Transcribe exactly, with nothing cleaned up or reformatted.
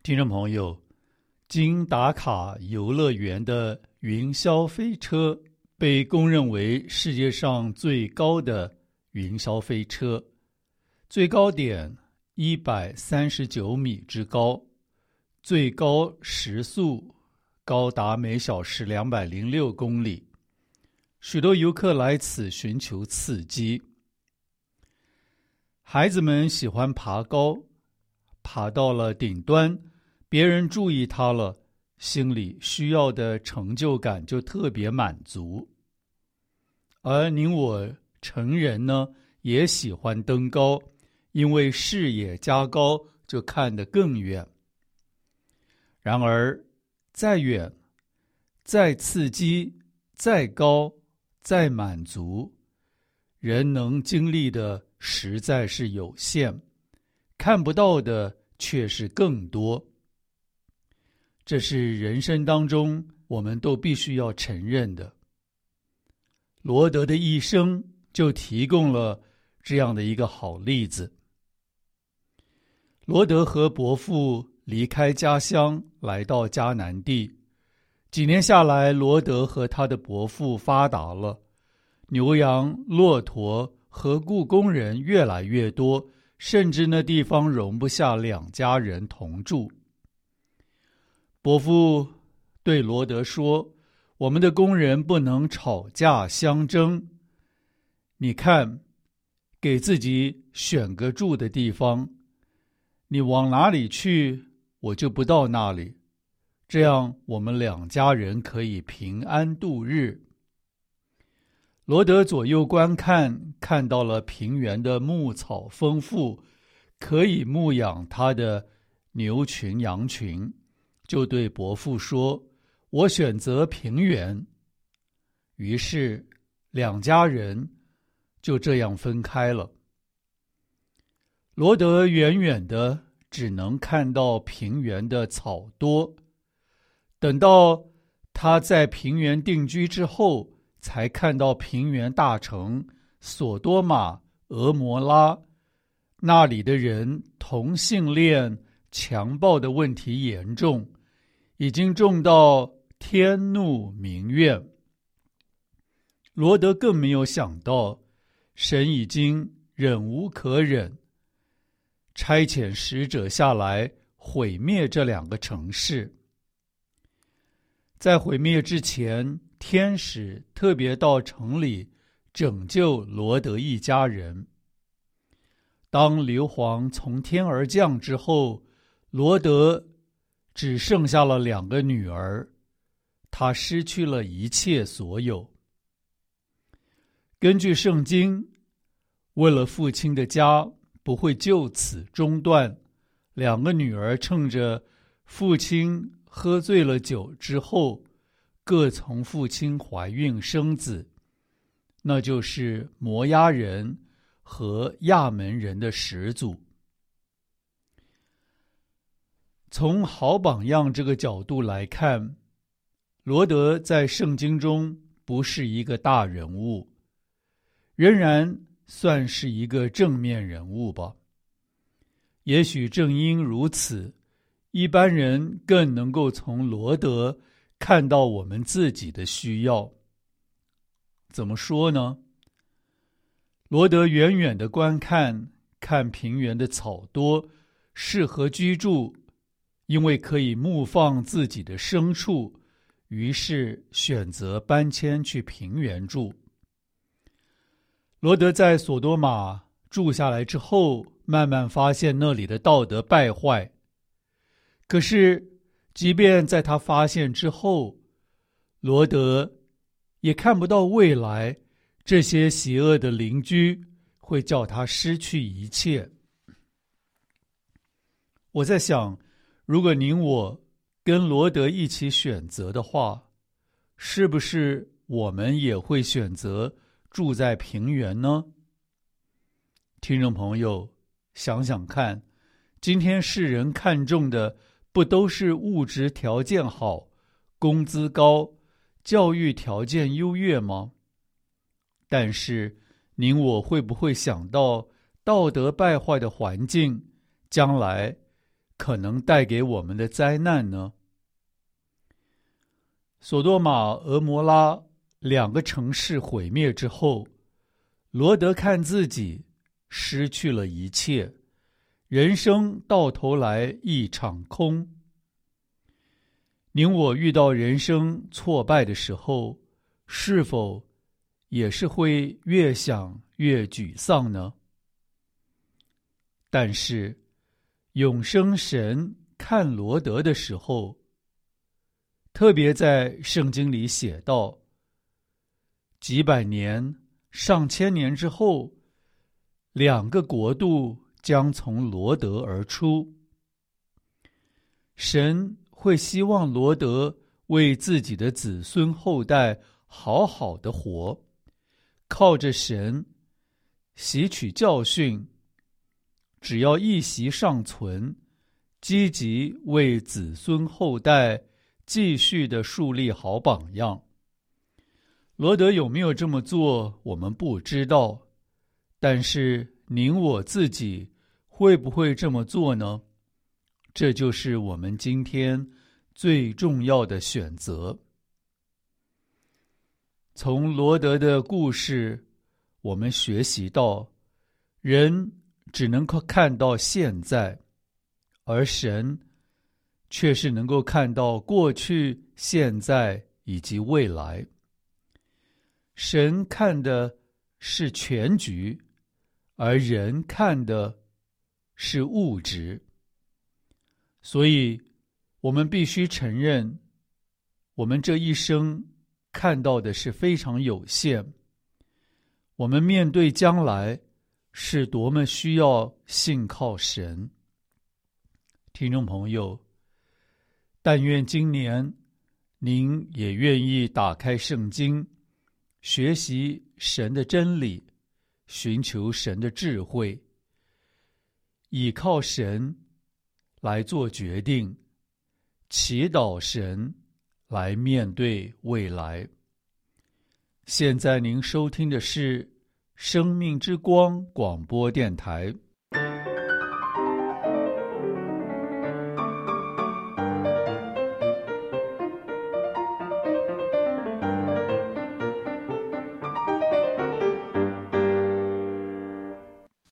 听众朋友，经打卡游乐园的云霄飞车被公认为世界上最高的云霄飞车，最高点一百三十九米之高，最高时速高达每小时两百零六公里。许多游客来此寻求刺激。孩子们喜欢爬高，爬到了顶端，别人注意他了，心里需要的成就感就特别满足。而您我成人呢，也喜欢登高，因为视野加高就看得更远。然而，再远、再刺激、再高、再满足，人能经历的实在是有限，看不到的却是更多。这是人生当中我们都必须要承认的。罗德的一生就提供了这样的一个好例子。罗德和伯父离开家乡，来到迦南地。几年下来，罗德和他的伯父发达了，牛羊、骆驼和雇工人越来越多，甚至那地方容不下两家人同住。伯父对罗德说：“我们的工人不能吵架相争，你看，给自己选个住的地方，你往哪里去，我就不到那里，这样我们两家人可以平安度日。”罗德左右观看，看到了平原的牧草丰富，可以牧养他的牛群羊群，就对伯父说：“我选择平原。”于是两家人就这样分开了。罗德远远的只能看到平原的草多，等到他在平原定居之后，才看到平原大城索多玛、俄摩拉，那里的人同性恋、强暴的问题严重，已经重到天怒民怨。罗德更没有想到，神已经忍无可忍，差遣使者下来毁灭这两个城市。在毁灭之前，天使特别到城里拯救罗德一家人。当硫磺从天而降之后，罗德只剩下了两个女儿，他失去了一切所有。根据圣经，为了父亲的家不会就此中断，两个女儿趁着父亲喝醉了酒之后，各从父亲怀孕生子，那就是摩押人和亚门人的始祖。从好榜样这个角度来看，罗德在圣经中不是一个大人物，仍然算是一个正面人物吧。也许正因如此，一般人更能够从罗德看到我们自己的需要。怎么说呢？罗德远远的观看，看平原的草多，适合居住，因为可以牧放自己的牲畜，于是选择搬迁去平原住。罗德在索多玛住下来之后，慢慢发现那里的道德败坏。可是即便在他发现之后，罗德也看不到未来这些邪恶的邻居会叫他失去一切。我在想，如果您我跟罗德一起选择的话，是不是我们也会选择住在平原呢？听众朋友，想想看，今天世人看重的不都是物质条件好、工资高、教育条件优越吗？但是您我会不会想到道德败坏的环境将来可能带给我们的灾难呢？索多玛、俄摩拉两个城市毁灭之后，罗德看自己失去了一切，人生到头来一场空。您我遇到人生挫败的时候，是否也是会越想越沮丧呢？但是永生神看罗德的时候，特别在圣经里写道，几百年、上千年之后，两个国度将从罗德而出。神会希望罗德为自己的子孙后代好好的活，靠着神吸取教训，只要一息尚存，积极为子孙后代继续的树立好榜样。罗德有没有这么做，我们不知道，但是您我自己会不会这么做呢？这就是我们今天最重要的选择。从罗德的故事，我们学习到，人只能够看到现在，而神却是能够看到过去、现在以及未来。神看的是全局，而人看的是物质。所以我们必须承认，我们这一生看到的是非常有限，我们面对将来是多么需要信靠神。听众朋友，但愿今年您也愿意打开圣经，学习神的真理，寻求神的智慧，倚靠神来做决定，祈祷神来面对未来。现在您收听的是生命之光广播电台，